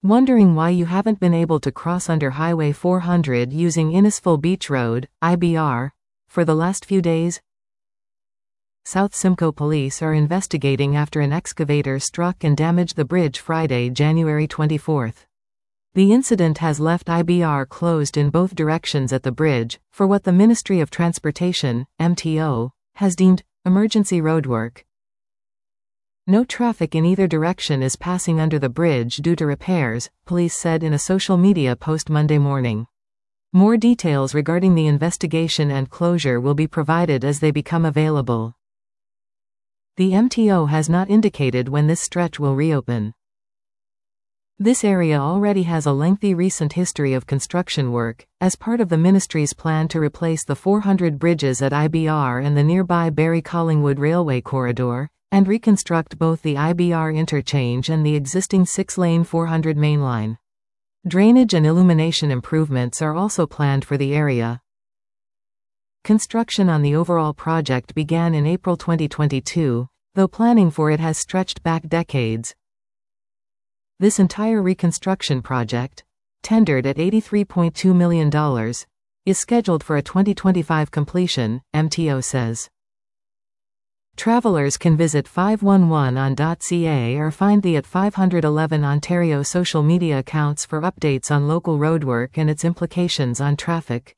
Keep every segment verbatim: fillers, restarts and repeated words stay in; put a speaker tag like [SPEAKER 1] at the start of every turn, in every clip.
[SPEAKER 1] Wondering why you haven't been able to cross under Highway four hundred using Innisfil Beach Road, I B R, for the last few days? South Simcoe police are investigating after an excavator struck and damaged the bridge Friday, January twenty-fourth. The incident has left I B R closed in both directions at the bridge, for what the Ministry of Transportation, M T O, has deemed emergency roadwork. No traffic in either direction is passing under the bridge due to repairs, police said in a social media post Monday morning. More details regarding the investigation and closure will be provided as they become available. The M T O has not indicated when this stretch will reopen. This area already has a lengthy recent history of construction work, as part of the ministry's plan to replace the four hundred bridges at I B R and the nearby Barrie-Collingwood Railway Corridor, and reconstruct both the I B R interchange and the existing six-lane four hundred mainline. Drainage and illumination improvements are also planned for the area. Construction on the overall project began in April twenty twenty-two, though planning for it has stretched back decades. This entire reconstruction project, tendered at eighty-three point two million dollars, is scheduled for a twenty twenty-five completion, M T O says. Travelers can visit five one one on dot c a or find the at five eleven Ontario social media accounts for updates on local roadwork and its implications on traffic.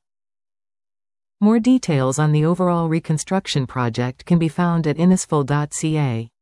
[SPEAKER 1] More details on the overall reconstruction project can be found at innisfil dot c a.